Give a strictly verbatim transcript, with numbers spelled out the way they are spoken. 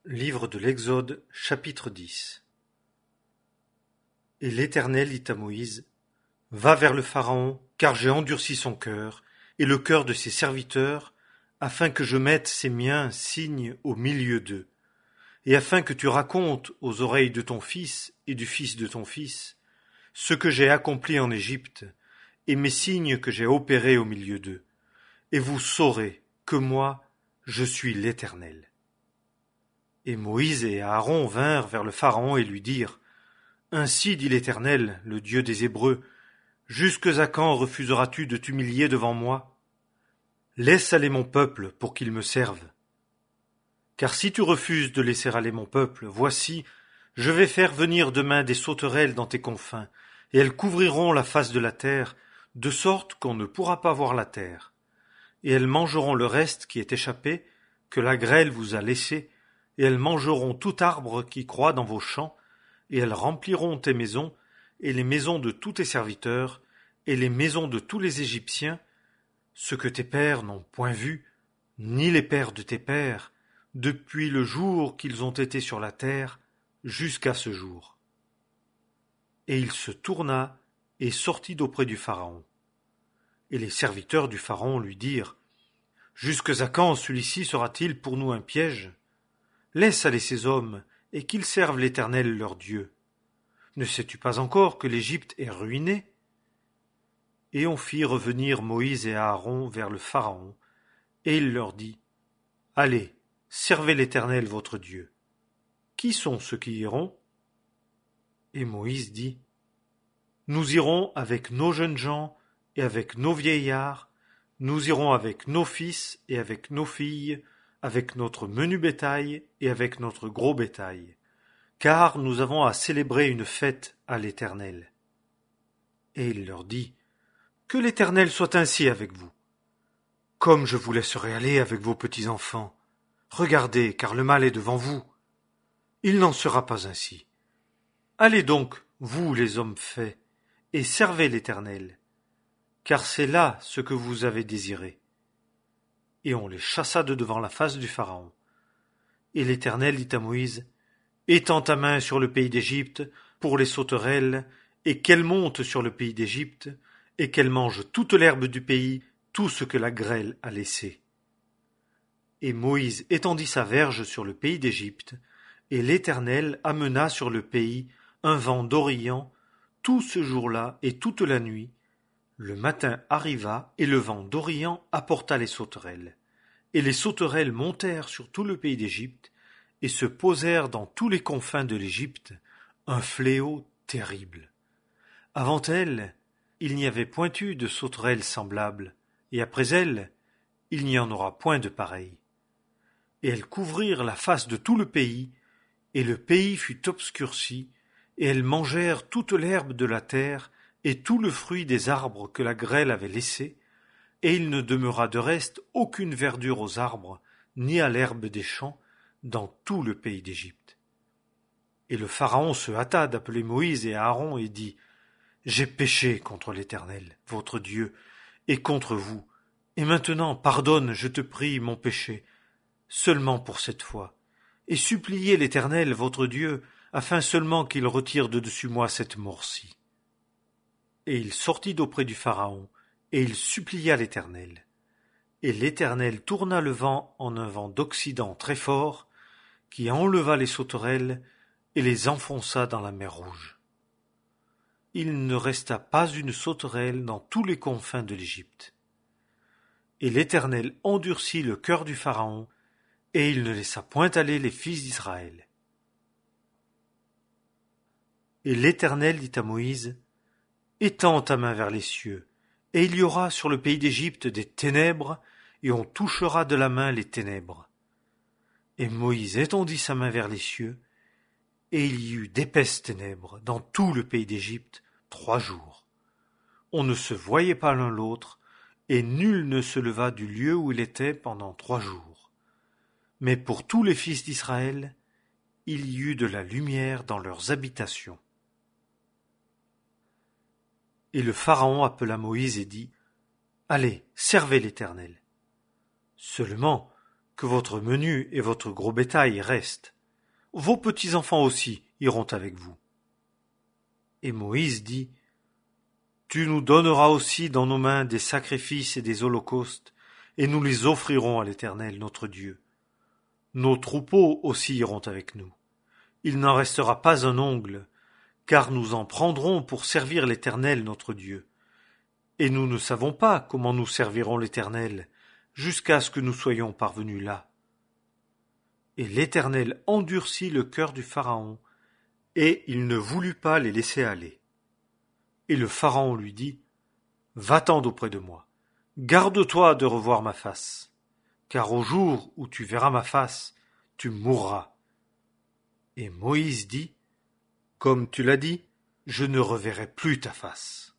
Livre de l'Exode, chapitre dix. Et l'Éternel dit à Moïse, Va vers le Pharaon, car j'ai endurci son cœur, et le cœur de ses serviteurs, afin que je mette ces miens signes au milieu d'eux, et afin que tu racontes aux oreilles de ton fils et du fils de ton fils, ce que j'ai accompli en Égypte, et mes signes que j'ai opérés au milieu d'eux, et vous saurez que moi, je suis l'Éternel. Et Moïse et Aaron vinrent vers le Pharaon et lui dirent, Ainsi dit l'Éternel, le Dieu des Hébreux, jusque à quand refuseras-tu de t'humilier devant moi? Laisse aller mon peuple pour qu'il me serve. Car si tu refuses de laisser aller mon peuple, voici, je vais faire venir demain des sauterelles dans tes confins, et elles couvriront la face de la terre, de sorte qu'on ne pourra pas voir la terre. Et elles mangeront le reste qui est échappé, que la grêle vous a laissé, et elles mangeront tout arbre qui croît dans vos champs, et elles rempliront tes maisons, et les maisons de tous tes serviteurs, et les maisons de tous les Égyptiens, ce que tes pères n'ont point vu, ni les pères de tes pères, depuis le jour qu'ils ont été sur la terre, jusqu'à ce jour. Et il se tourna et sortit d'auprès du Pharaon. Et les serviteurs du Pharaon lui dirent, Jusque à quand celui-ci sera-t-il pour nous un piège? Laisse aller ces hommes, et qu'ils servent l'Éternel leur Dieu. Ne sais-tu pas encore que l'Égypte est ruinée? Et on fit revenir Moïse et Aaron vers le Pharaon, et il leur dit, Allez, servez l'Éternel votre Dieu. Qui sont ceux qui iront? Et Moïse dit, Nous irons avec nos jeunes gens et avec nos vieillards, nous irons avec nos fils et avec nos filles, avec notre menu bétail et avec notre gros bétail, car nous avons à célébrer une fête à l'Éternel. Et il leur dit, Que l'Éternel soit ainsi avec vous. Comme je vous laisserai aller avec vos petits-enfants, regardez, car le mal est devant vous. Il n'en sera pas ainsi. Allez donc, vous les hommes faits, et servez l'Éternel, car c'est là ce que vous avez désiré. Et on les chassa de devant la face du Pharaon. Et l'Éternel dit à Moïse, Étends ta main sur le pays d'Égypte pour les sauterelles, et qu'elles montent sur le pays d'Égypte, et qu'elles mangent toute l'herbe du pays, tout ce que la grêle a laissé. Et Moïse étendit sa verge sur le pays d'Égypte, et l'Éternel amena sur le pays un vent d'Orient tout ce jour-là et toute la nuit. Le matin arriva, et le vent d'Orient apporta les sauterelles. Et les sauterelles montèrent sur tout le pays d'Égypte, et se posèrent dans tous les confins de l'Égypte, un fléau terrible. Avant elles, il n'y avait point eu de sauterelles semblables, et après elles, il n'y en aura point de pareilles. Et elles couvrirent la face de tout le pays, et le pays fut obscurci, et elles mangèrent toute l'herbe de la terre, et tout le fruit des arbres que la grêle avait laissés, et il ne demeura de reste aucune verdure aux arbres, ni à l'herbe des champs, dans tout le pays d'Égypte. Et le Pharaon se hâta d'appeler Moïse et Aaron et dit, J'ai péché contre l'Éternel, votre Dieu, et contre vous, et maintenant pardonne, je te prie, mon péché, seulement pour cette fois, et suppliez l'Éternel, votre Dieu, afin seulement qu'il retire de dessus moi cette mort-ci. Et il sortit d'auprès du Pharaon, et il supplia l'Éternel. Et l'Éternel tourna le vent en un vent d'Occident très fort, qui enleva les sauterelles et les enfonça dans la mer Rouge. Il ne resta pas une sauterelle dans tous les confins de l'Égypte. Et l'Éternel endurcit le cœur du Pharaon, et il ne laissa point aller les fils d'Israël. Et l'Éternel dit à Moïse, Étends ta main vers les cieux, et il y aura sur le pays d'Égypte des ténèbres, et on touchera de la main les ténèbres. Et Moïse étendit sa main vers les cieux, et il y eut d'épaisses ténèbres dans tout le pays d'Égypte trois jours. On ne se voyait pas l'un l'autre, et nul ne se leva du lieu où il était pendant trois jours. Mais pour tous les fils d'Israël, il y eut de la lumière dans leurs habitations. Et le Pharaon appela Moïse et dit, Allez, servez l'Éternel. Seulement, que votre menu et votre gros bétail restent. Vos petits-enfants aussi iront avec vous. Et Moïse dit, Tu nous donneras aussi dans nos mains des sacrifices et des holocaustes, et nous les offrirons à l'Éternel notre Dieu. Nos troupeaux aussi iront avec nous. Il n'en restera pas un ongle, car nous en prendrons pour servir l'Éternel notre Dieu. Et nous ne savons pas comment nous servirons l'Éternel, jusqu'à ce que nous soyons parvenus là. Et l'Éternel endurcit le cœur du Pharaon, et il ne voulut pas les laisser aller. Et le Pharaon lui dit, Va-t'en d'auprès de moi, garde-toi de revoir ma face, car au jour où tu verras ma face, tu mourras. Et Moïse dit, Comme tu l'as dit, je ne reverrai plus ta face.